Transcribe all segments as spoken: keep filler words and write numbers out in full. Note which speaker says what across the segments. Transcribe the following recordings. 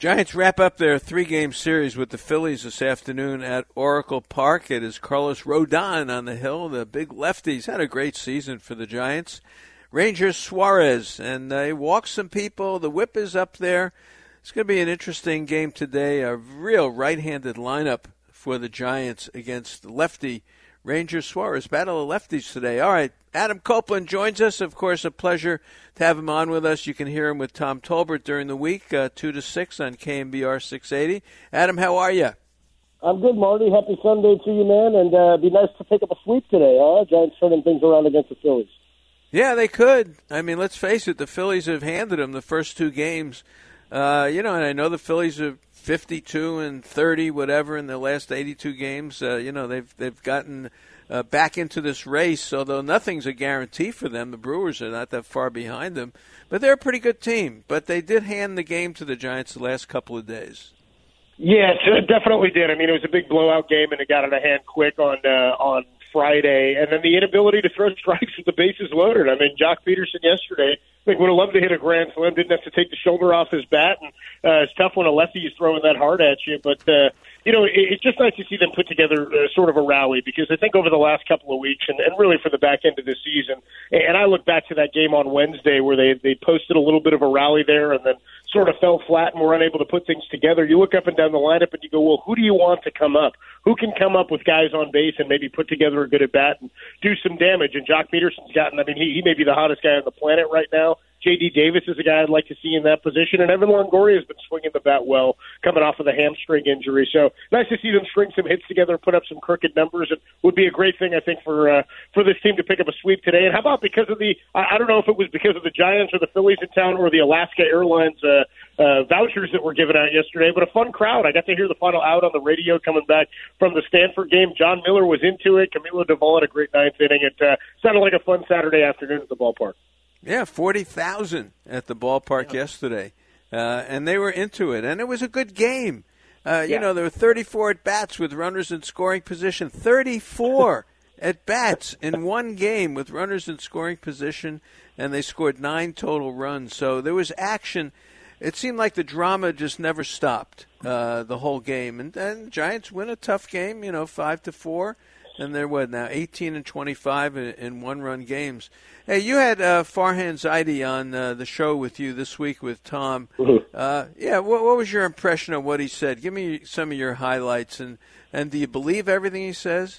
Speaker 1: Giants wrap up their three-game series with the Phillies this afternoon at Oracle Park. It is Carlos Rodon on the hill. The big lefties had a great season for the Giants. Rangers Suarez, and they uh, walk some people. The whip is up there. It's going to be an interesting game today. A real right-handed lineup for the Giants against lefty Rangers Suarez. Battle of lefties today. All right, Adam Copeland joins us. Of course, a pleasure to have him on with us. You can hear him with Tom Tolbert during the week, uh, two to six on K M B R six eighty. Adam, how are you?
Speaker 2: I'm good, Marty. Happy Sunday to you, man. And uh, it'd be nice to pick up a sweep today, huh? Giants turning things around against the Phillies.
Speaker 1: Yeah, they could. I mean, let's face it, the Phillies have handed them the first two games. Uh, you know, and I know the Phillies are fifty-two and thirty, whatever, in the last eighty-two games. Uh, you know, they've they've gotten uh, back into this race, although nothing's a guarantee for them. The Brewers are not that far behind them. But they're a pretty good team. But they did hand the game to the Giants the last couple of days.
Speaker 3: Yeah, it definitely did. I mean, it was a big blowout game, and it got out of hand quick on uh, on Friday. And then the inability to throw strikes with the bases loaded. I mean, Jock Peterson yesterday, I think, would have loved to hit a grand slam, didn't have to take the shoulder off his bat. And uh, it's tough when a lefty is throwing that hard at you. But, uh, you know, it, it's just nice to see them put together uh, sort of a rally, because I think over the last couple of weeks, and, and really for the back end of the season, and I look back to that game on Wednesday where they, they posted a little bit of a rally there and then sort of fell flat and were unable to put things together. You look up and down the lineup and you go, well, who do you want to come up? Who can come up with guys on base and maybe put together a good at-bat and do some damage? And Jock Peterson's gotten, I mean, he, he may be the hottest guy on the planet right now. J D Davis is a guy I'd like to see in that position. And Evan Longoria has been swinging the bat well coming off of the hamstring injury. So nice to see them string some hits together, put up some crooked numbers. It would be a great thing, I think, for uh, for this team to pick up a sweep today. And how about because of the, I, I don't know if it was because of the Giants or the Phillies in town or the Alaska Airlines uh, uh, vouchers that were given out yesterday, but a fun crowd. I got to hear the final out on the radio coming back from the Stanford game. John Miller was into it. Camilo Doval had a great ninth inning. It uh, sounded like a fun Saturday afternoon at the ballpark.
Speaker 1: Yeah, forty thousand at the ballpark yeah. yesterday, uh, and they were into it, and it was a good game. Uh, you yeah. know, there were thirty-four at-bats with runners in scoring position, thirty-four at-bats in one game with runners in scoring position, and they scored nine total runs. So there was action. It seemed like the drama just never stopped uh, the whole game, and then Giants win a tough game, you know, five to four. And they're what now, eighteen and twenty-five in, in one-run games. Hey, you had uh, Farhan Zaidi on uh, the show with you this week with Tom.
Speaker 2: Mm-hmm.
Speaker 1: Uh, yeah, what, what was your impression of what he said? Give me some of your highlights, and, and do you believe everything he says?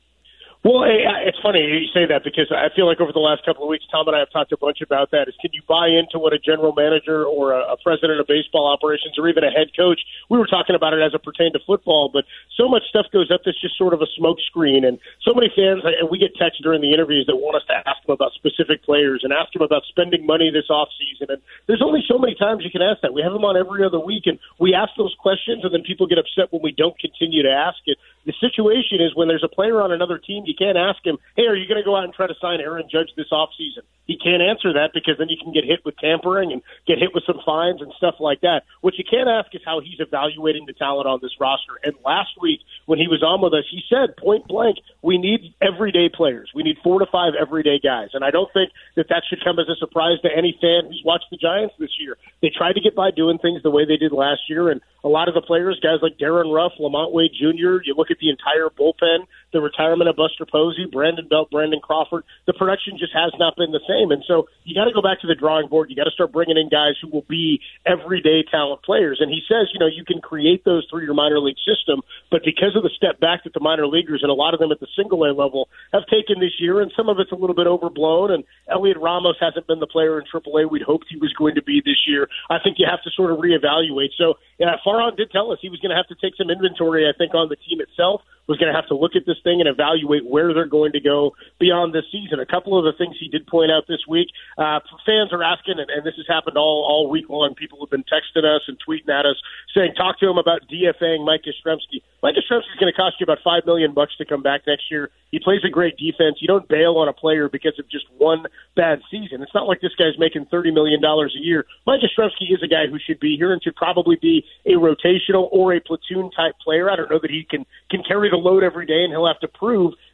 Speaker 3: Well, it's funny you say that, because I feel like over the last couple of weeks, Tom and I have talked a bunch about that. Is can you buy into what a general manager or a, a president of baseball operations or even a head coach? We were talking about it as it pertained to football, but so much stuff goes up that's just sort of a smoke screen. And so many fans, and we get texts during the interviews that want us to ask them about specific players and ask them about spending money this offseason. And there's only so many times you can ask that. We have them on every other week, and we ask those questions, and then people get upset when we don't continue to ask it. The situation is when there's a player on another team, you can't ask him, hey, are you going to go out and try to sign Aaron Judge this offseason? He can't answer that, because then you can get hit with tampering and get hit with some fines and stuff like that. What you can't ask is how he's evaluating the talent on this roster. And last week when he was on with us, he said point blank, we need everyday players. We need four to five everyday guys. And I don't think that that should come as a surprise to any fan who's watched the Giants this year. They tried to get by doing things the way they did last year, and a lot of the players, guys like Darren Ruff, Lamont Wade Junior, you look at the entire bullpen, the retirement of Buster Posey, Brandon Belt, Brandon Crawford, the production just has not been the same. And so you got to go back to the drawing board. You got to start bringing in guys who will be everyday talent players. And he says, you know, you can create those through your minor league system, but because of the step back that the minor leaguers, and a lot of them at the single A level, have taken this year, and some of it's a little bit overblown, and Elliot Ramos hasn't been the player in triple A we'd hoped he was going to be this year. I think you have to sort of reevaluate. So yeah, Farhan did tell us he was going to have to take some inventory, I think, on the team itself, was going to have to look at this thing and evaluate where they're going to go beyond this season. A couple of the things he did point out this week, uh, fans are asking, and, and this has happened all, all week long, people have been texting us and tweeting at us saying, talk to him about DFAing Mike Yastrzemski. Mike Yastrzemski is going to cost you about five million bucks to come back next year. He plays a great defense. You don't bail on a player because of just one bad season. It's not like this guy's making thirty million dollars a year. Mike Yastrzemski is a guy who should be here and should probably be a rotational or a platoon-type player. I don't know that he can, can carry the load every day, and he'll have to prove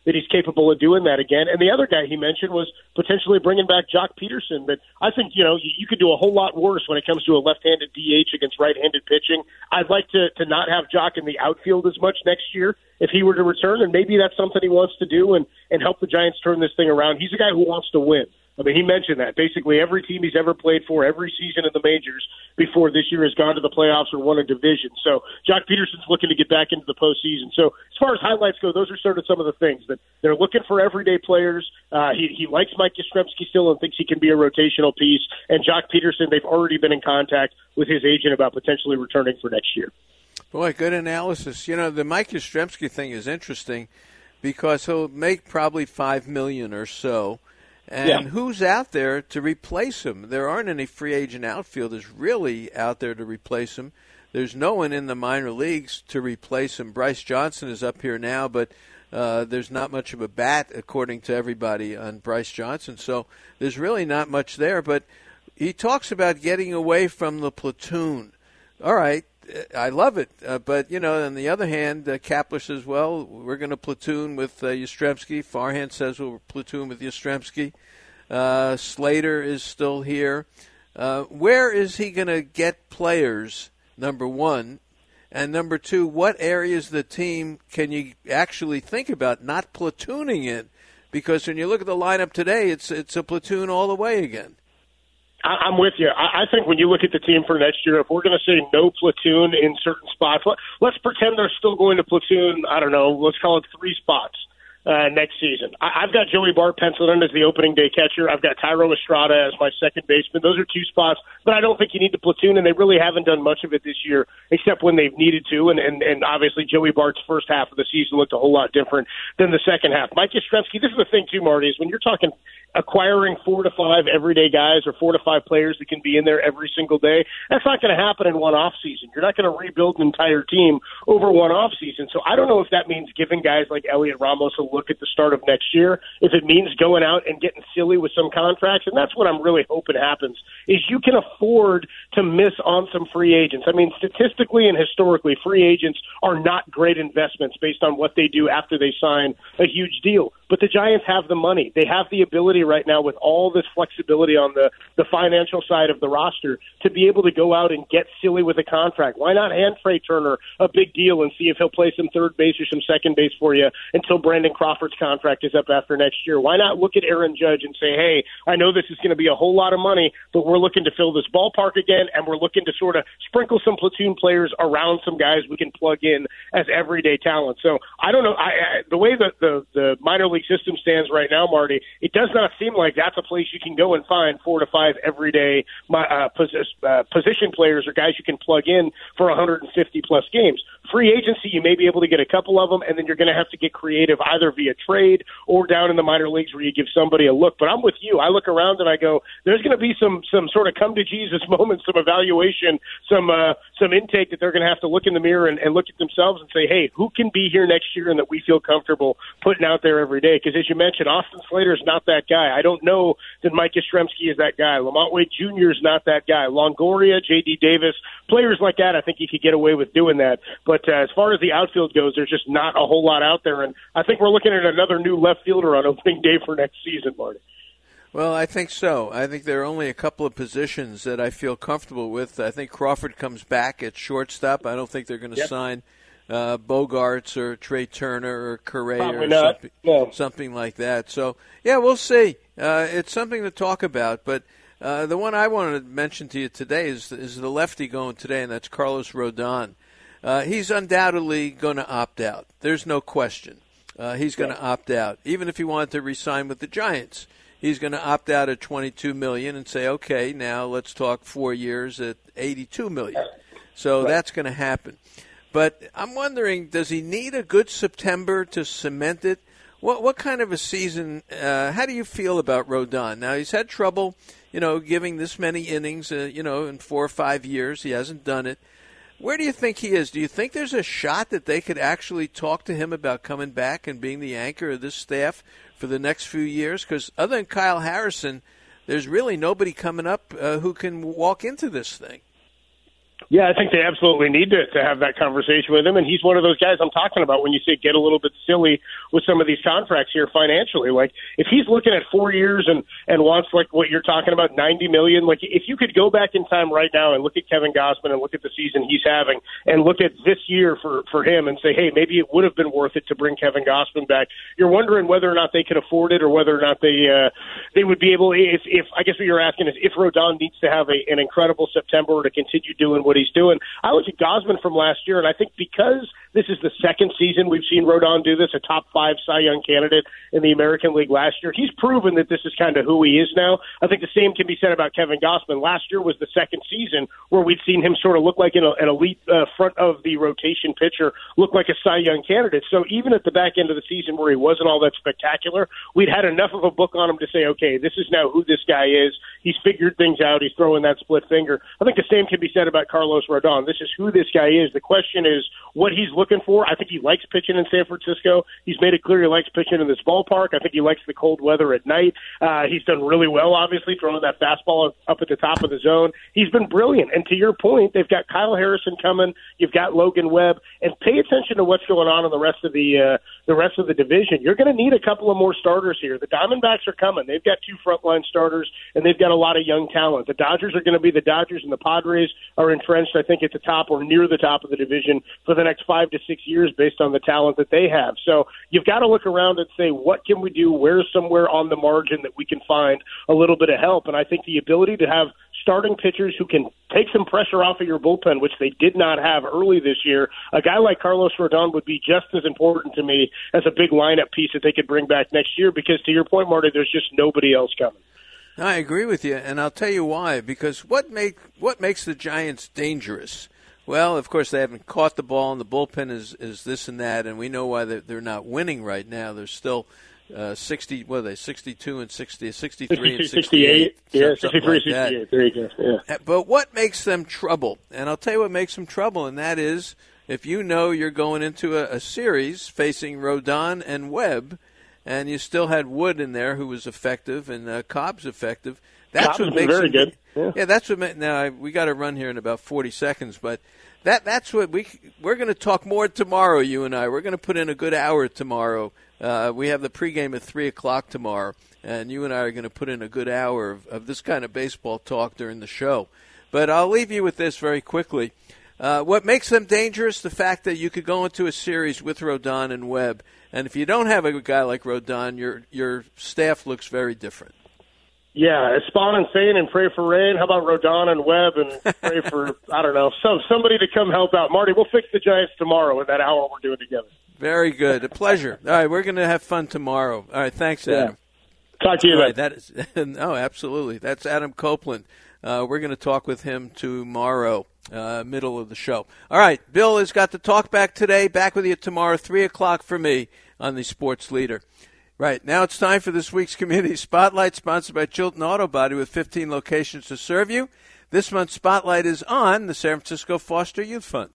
Speaker 3: that he's capable of doing that again. And the other guy he mentioned was potentially bringing back Jock Peterson. But I think, you know, you, you could do a whole lot worse when it comes to a left-handed D H against right-handed pitching. I'd like to, to not have Jock in the outfield as much next year if he were to return, and maybe that's something he wants to do and, and help the Giants turn this thing around. He's a guy who wants to win. I mean, he mentioned that. Basically, every team he's ever played for, every season in the majors before this year has gone to the playoffs or won a division. So Jock Peterson's looking to get back into the postseason. So as far as highlights go, those are sort of some of the things that they're looking for everyday players. Uh, he, he likes Mike Yastrzemski still and thinks he can be a rotational piece. And Jock Peterson, they've already been in contact with his agent about potentially returning for next year.
Speaker 1: Boy, good analysis. You know, the Mike Yastrzemski thing is interesting because he'll make probably five million dollars or so. And yeah. Who's out there to replace him? There aren't any free agent outfielders really out there to replace him. There's no one in the minor leagues to replace him. Bryce Johnson is up here now, but uh, there's not much of a bat, according to everybody, on Bryce Johnson. So there's really not much there. But he talks about getting away from the platoon. All right, I love it. Uh, but, you know, on the other hand, uh, Kapler says, well, we're going to platoon with uh, Yastrzemski. Farhan says we'll platoon with Yastrzemski. Uh, Slater is still here. Uh, where is he going to get players, number one? And number two, what areas of the team can you actually think about not platooning in? Because when you look at the lineup today, it's it's a platoon all the way again.
Speaker 3: I'm with you. I think when you look at the team for next year, if we're going to say no platoon in certain spots, let's pretend they're still going to platoon, I don't know, let's call it three spots uh, next season. I've got Joey Bart penciled in as the opening day catcher. I've got Tyro Estrada as my second baseman. Those are two spots, but I don't think you need to platoon, and they really haven't done much of it this year except when they've needed to, and, and, and obviously Joey Bart's first half of the season looked a whole lot different than the second half. Mike Yastrzemski, this is the thing too, Marty, is when you're talking acquiring four to five everyday guys or four to five players that can be in there every single day, that's not going to happen in one off season. You're not going to rebuild an entire team over one off season. So I don't know if that means giving guys like Elliot Ramos a look at the start of next year, if it means going out and getting silly with some contracts. And that's what I'm really hoping happens, is you can afford to miss on some free agents. I mean, statistically and historically, free agents are not great investments based on what they do after they sign a huge deal. But the Giants have the money. They have the ability right now with all this flexibility on the, the financial side of the roster to be able to go out and get silly with a contract. Why not hand Trey Turner a big deal and see if he'll play some third base or some second base for you until Brandon Crawford's contract is up after next year? Why not look at Aaron Judge and say, hey, I know this is going to be a whole lot of money, but we're looking to fill this ballpark again, and we're looking to sort of sprinkle some platoon players around some guys we can plug in as everyday talent. So I don't know. I, I, the way that the, the minor league system stands right now, Marty, it does not seem like that's a place you can go and find four to five everyday uh, posi- uh, position players or guys you can plug in for one hundred fifty plus games. Free agency, you may be able to get a couple of them, and then you're going to have to get creative either via trade or down in the minor leagues where you give somebody a look. But I'm with you. I look around and I go, there's going to be some some sort of come to Jesus moments, some evaluation, some uh, some intake that they're going to have to look in the mirror and, and look at themselves and say, hey, who can be here next year and that we feel comfortable putting out there every day? Because as you mentioned, Austin Slater is not that guy. I don't know that Mike Yastrzemski is that guy. Lamont Wade Junior is not that guy. Longoria, J D Davis, players like that, I think you could get away with doing that. But uh, as far as the outfield goes, there's just not a whole lot out there. And I think we're looking at another new left fielder on opening day for next season, Marty.
Speaker 1: Well, I think so. I think there are only a couple of positions that I feel comfortable with. I think Crawford comes back at shortstop. I don't think they're going to yep. sign uh, Bogarts or Trey Turner or Correa Probably or something, no. something like that. So, yeah, we'll see. Uh, it's something to talk about. But uh, the one I wanted to mention to you today is, is the lefty going today, and that's Carlos Rodon. Uh, he's undoubtedly going to opt out. There's no question. Uh, he's going to opt out. Even if he wanted to re-sign with the Giants, he's going to opt out at twenty-two million dollars and say, okay, now let's talk four years at eighty-two million dollars. So right. that's going to happen. But I'm wondering, does he need a good September to cement it? What what kind of a season, uh, how do you feel about Rodon? Now, he's had trouble, you know, giving this many innings, uh, you know, in four or five years. He hasn't done it. Where do you think he is? Do you think there's a shot that they could actually talk to him about coming back and being the anchor of this staff for the next few years? Because other than Kyle Harrison, there's really nobody coming up uh, who can walk into this thing.
Speaker 3: Yeah, I think they absolutely need to, to have that conversation with him, and he's one of those guys I'm talking about when you say get a little bit silly with some of these contracts here financially. Like, if he's looking at four years and, and wants, like, what you're talking about, ninety million dollars, like, if you could go back in time right now and look at Kevin Gausman and look at the season he's having and look at this year for, for him and say, hey, maybe it would have been worth it to bring Kevin Gausman back, you're wondering whether or not they could afford it or whether or not they uh, they would be able, if, if I guess what you're asking is if Rodon needs to have a, an incredible September to continue doing what he's doing. I look at Gausman from last year, and I think because this is the second season we've seen Rodon do this, a top five Cy Young candidate in the American League last year, he's proven that this is kind of who he is now. I think the same can be said about Kevin Gausman. Last year was the second season where we'd seen him sort of look like an, an elite uh, front of the rotation pitcher, look like a Cy Young candidate. So even at the back end of the season where he wasn't all that spectacular, we'd had enough of a book on him to say, okay, this is now who this guy is. He's figured things out. He's throwing that split finger. I think the same can be said about Carlos Rodon. This is who this guy is. The question is what he's looking for. I think he likes pitching in San Francisco. He's made it clear he likes pitching in this ballpark. I think he likes the cold weather at night. Uh, he's done really well, obviously, throwing that fastball up at the top of the zone. He's been brilliant. And to your point, they've got Kyle Harrison coming. You've got Logan Webb. And pay attention to what's going on in the rest of the uh, the rest of the division. You're going to need a couple of more starters here. The Diamondbacks are coming. They've got two frontline starters, and they've got a lot of young talent. The Dodgers are going to be the Dodgers, and the Padres are entrenched, I think, at the top or near the top of the division for the next five to six years based on the talent that they have. So you've got to look around and say, what can we do? Where's somewhere on the margin that we can find a little bit of help? And I think the ability to have starting pitchers who can take some pressure off of your bullpen, which they did not have early this year, a guy like Carlos Rodon would be just as important to me as a big lineup piece that they could bring back next year because, to your point, Marty, there's just nobody else coming.
Speaker 1: I agree with you, and I'll tell you why. Because what make what makes the Giants dangerous? Well, of course, they haven't caught the ball, and the bullpen is, is this and that, and we know why they're, they're not winning right now. They're still uh, sixty. What are they? Sixty-two and sixty, sixty-three and sixty-eight.
Speaker 3: Yeah, sixty-three, sixty-eight. There you go. Yeah.
Speaker 1: But what makes them trouble? And I'll tell you what makes them trouble, and that is if you know you're going into a, a series facing Rodon and Webb, and you still had Wood in there who was effective and uh, Cobb's effective. That's
Speaker 3: Cobb's
Speaker 1: what makes
Speaker 3: very
Speaker 1: them,
Speaker 3: good. Yeah.
Speaker 1: yeah, that's what. Ma- now I, we got to run here in about forty seconds, but that that's what we we're going to talk more tomorrow. You and I, we're going to put in a good hour tomorrow. Uh, we have the pregame at three o'clock tomorrow, and you and I are going to put in a good hour of, of this kind of baseball talk during the show. But I'll leave you with this very quickly. Uh, what makes them dangerous? The fact that you could go into a series with Rodon and Webb, and if you don't have a guy like Rodon, your your staff looks very different.
Speaker 3: Yeah, spawn and sane and pray for rain. How about Rodon and Webb and pray for, I don't know, some somebody to come help out. Marty, we'll fix the Giants tomorrow in that hour we're doing together.
Speaker 1: Very good. A pleasure. All right, we're going to have fun tomorrow. All right, thanks, Adam.
Speaker 3: Yeah. Talk to you
Speaker 1: All
Speaker 3: then.
Speaker 1: right, that is, oh, absolutely. That's Adam Copeland. Uh, we're going to talk with him tomorrow, uh, middle of the show. All right, Bill has got the talk back today. Back with you tomorrow, three o'clock for me on the Sports Leader. Right, now it's time for this week's Community Spotlight, sponsored by Chilton Auto Body with fifteen locations to serve you. This month's Spotlight is on the San Francisco Foster Youth Fund.